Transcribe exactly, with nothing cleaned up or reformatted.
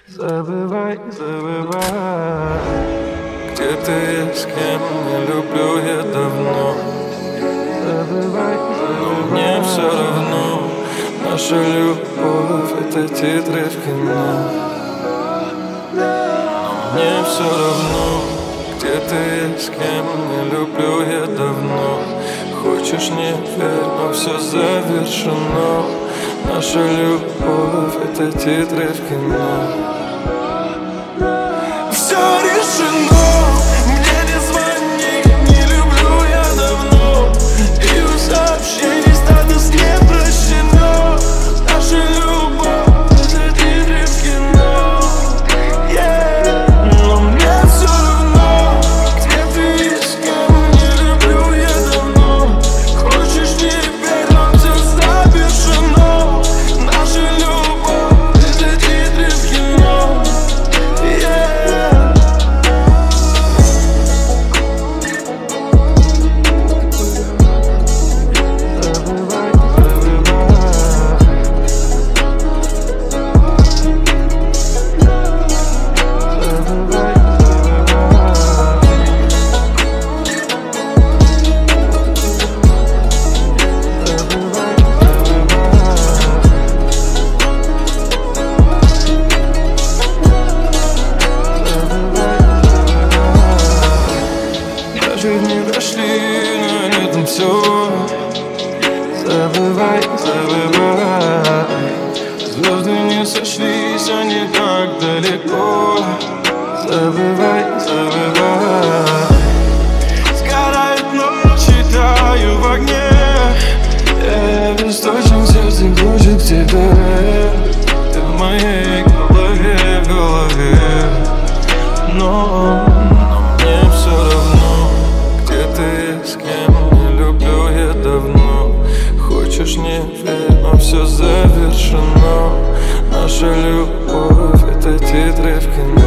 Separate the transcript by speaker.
Speaker 1: Забывай, забывай, где ты, с кем не люблю я давно. Забывай, забывай, мне все равно. Наша любовь — это титры в кино. Мне все равно, где ты, с кем не люблю я давно. Хочешь, не верь, но все завершено. Наша любовь — это титры в кино. Все решено, мне не звони, не люблю я давно. И у сообщений статус не прощено. Наша любовь — это титры в кино. Yeah. Но мне все равно, где ты и с кем не люблю я давно. Хочешь, не верь, но все завершено. Наша любовь — это титры в кино. Жизни дошли, но на этом все. Забывай, забывай, звезды не сошлись, они так далеко. Забывай, забывай, сгорает ночь, таю в огне. Я беспечен, сердце глушит к тебе. Ты в моей голове, голове. Но мне все равно, ты, с кем не люблю я давно. Хочешь, не верь, но все завершено. Наша любовь — это титры в кино.